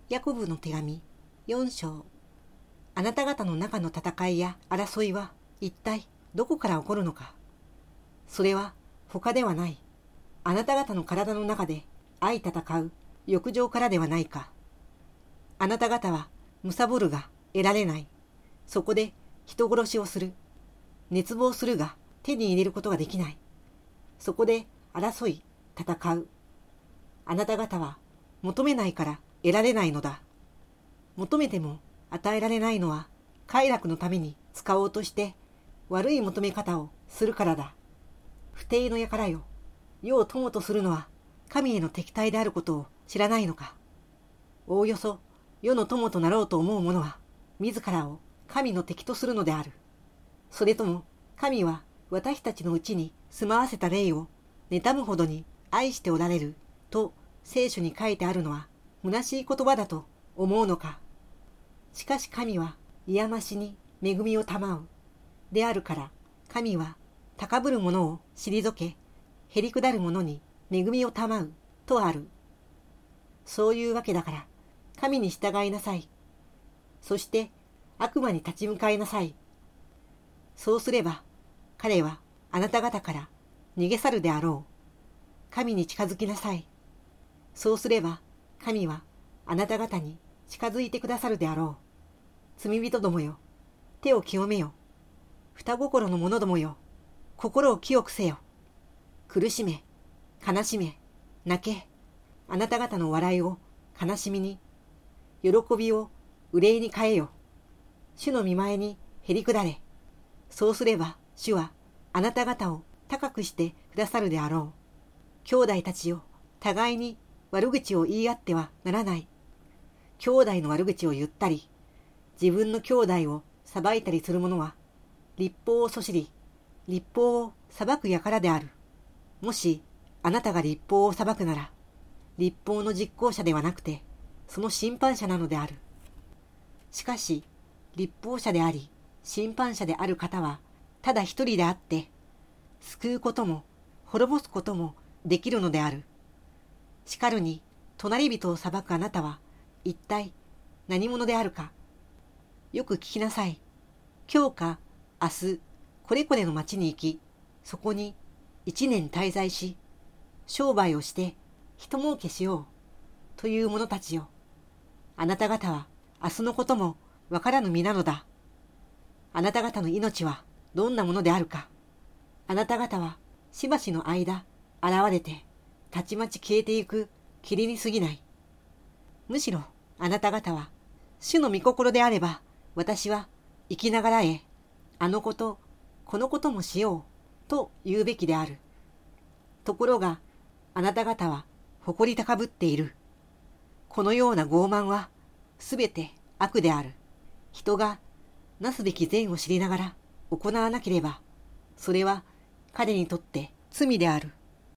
ヤコブの手紙4章。あなた方の中の戦いや争いは一体どこから起こるのか。それは他ではない。あなた方の体の中で相戦う欲情からではないか。あなた方は貪るが得られない。そこで人殺しをする。熱望するが手に入れることができない。そこで争い、戦う。あなた方は求めないから得られないのだ。求めても与えられないのは快楽のために使おうとして悪い求め方をするからだ。不貞の輩よ。世を友とするのは神への敵対であることを知らないのか。おおよそ世の友となろうと思う者は自らを神の敵とするのである。それとも神は私たちのうちに住まわせた霊を妬むほどに愛しておられると聖書に書いてあるのは虚しい言葉だと思うのか。しかし神は癒ましに恵みを賜う。であるから神は高ぶる者を退け、へりくだる者に恵みを賜うとある。そういうわけだから神に従いなさい。そして悪魔に立ち向かいなさい。そうすれば彼はあなた方から逃げ去るであろう。神に近づきなさい。そうすれば神はあなた方に近づいてくださるであろう。罪人どもよ、手を清めよ。双心の者どもよ、心を清くせよ。苦しめ、悲しめ、泣け。あなた方の笑いを悲しみに、喜びを憂いに変えよ。主の御前にへりくだれ。そうすれば主はあなた方を高くしてくださるであろう。兄弟たちよ、互いに悪口を言い合ってはならない。兄弟の悪口を言ったり、自分の兄弟を裁いたりする者は、律法をそしり、律法を裁く輩である。もし、あなたが律法を裁くなら、律法の実行者ではなくて、その審判者なのである。しかし、律法者であり、審判者である方は、ただ一人であって、救うことも、滅ぼすこともできるのである。しかるに、隣人を裁くあなたは、一体何者であるか。よく聞きなさい。今日か明日、これこれの町に行き、そこに1年滞在し、商売をして人儲けしようという者たちよ。あなた方は明日のこともわからぬ身なのだ。あなた方の命はどんなものであるか。あなた方はしばしの間現れて、たちまち消えていく霧に過ぎない。むしろあなた方は主の御心であれば、私は生きながらえ、あのこと、このこともしようと言うべきである。ところが、あなた方は誇り高ぶっている。このような傲慢はすべて悪である。人がなすべき善を知りながら行わなければ、それは彼にとって罪である。